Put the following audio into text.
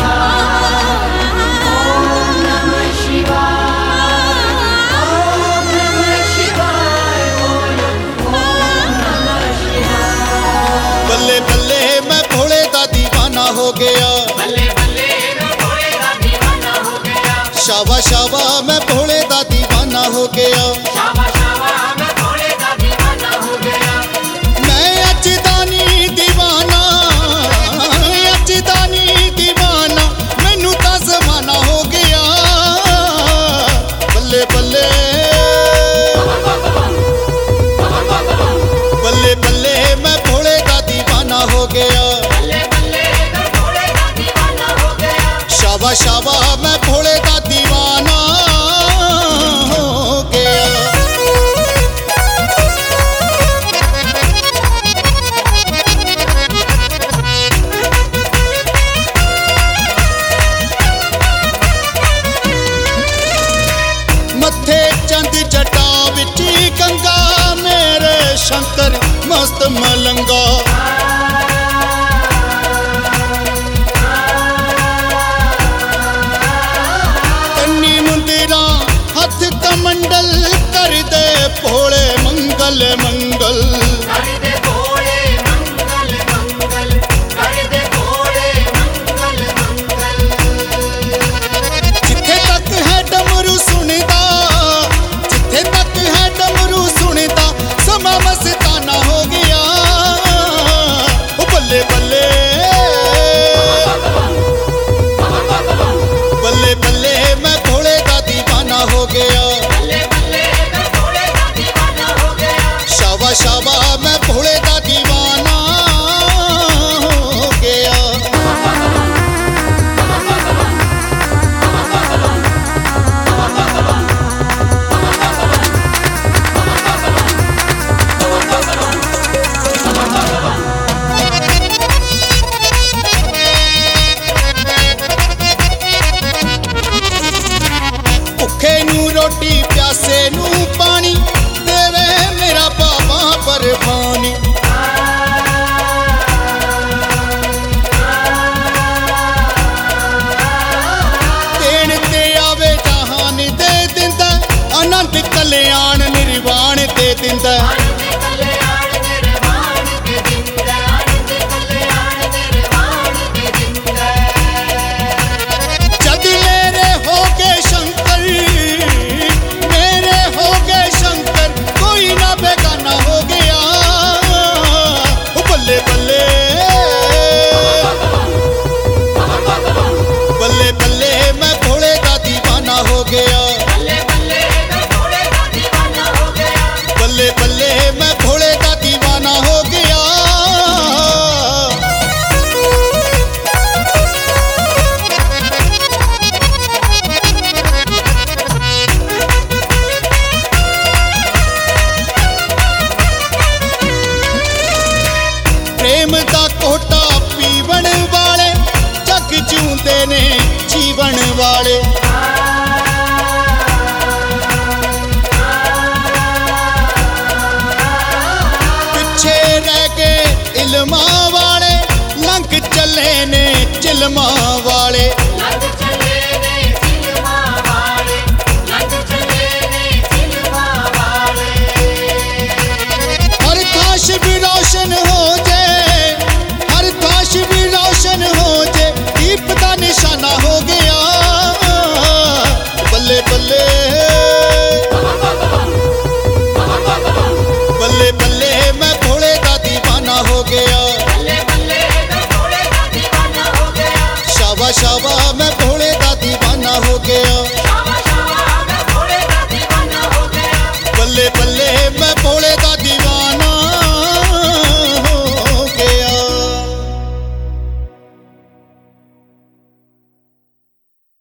बल्ले बल्ले मैं भोले दा दीवाना हो गया। बल्ले बल्ले मैं भोले दा दीवाना हो गया। शाबा शाबा मैं भोले दा दीवाना हो गया। शाबा शाबा मैं भोले दा दीवाना हो गया। मैं अजदानी दीवाना, अजदानी दीवाना, मैनू तां ज़माना हो गया। बल्ले बल्ले बल्ले बल्ले मैं भोले दा दीवाना हो गया। बल्ले बल्ले मैं भोले दा दीवाना हो गया। शाबा शाबा मैं भोले दा दीवाना हो गया। मत्थे चंद जटा विच गंगा, मेरे शंकर मस्त मलंगा। कन्नी मुंदिरा हथ कमंडल, कर दे भोले मंगल मंगल। कर दे भोले मंगल मंगल, कर दे भोले मंगल मंगल। जिथे तक है डमरू सुनदा, जिथे तक है डमरू सुनदा, समा मस्ताना हो गया। ओ बल्ले बल्ले बल्ले बल्ले मैं भोले दा दीवाना हो गया। बल्ले बल्ले मैं भोले दा दीवाना हो गया। शाबा शाबा मैं भोले दा दीवाना हो गया। भुखे नू रोटी, प्यासे नू पानी, देवे मेरा बाबा बर्फानी। देन ते आवे जहान दे दिंदा, आनंद कल्याण निर्वाण दे दिंदा। आनंद कल्याण निर्वाण दे दिंदा, आनंद कल्याण निर्वाण दे दिंदा। जद मेरे हो गए शंकर, मेरे हो गए शंकर, कोई ना बेगाना हो गया। ओ बल्ले बल्ले बल्ले बल्ले मैं भोले दा दीवाना हो गया। बल्ले बल्ले मैं भोले दा दीवाना हो गया। बल्ले बल्ले मैं भोले दा दीवाना हो गया। प्रेम दा कोटा पीवण वाले, जग जिउंदे ने जीवन वाले। पिछे रह गए इल्मा वाले, लंघ चले ने चिल्मा वाले। लंघ चले ने सिलवा वाले, लंघ चले ने सिलवा वाले। हर थाश भी रोशन हो जाए, हर थाश भी रोशन हो जाए, दीप का निशाना हो गया। बल्ले बल्ले बल्ले बल्ले मैं भोले दा दीवाना हो गया। बल्ले बल्ले मैं भोले दा दीवाना हो गया। शाबा शाबा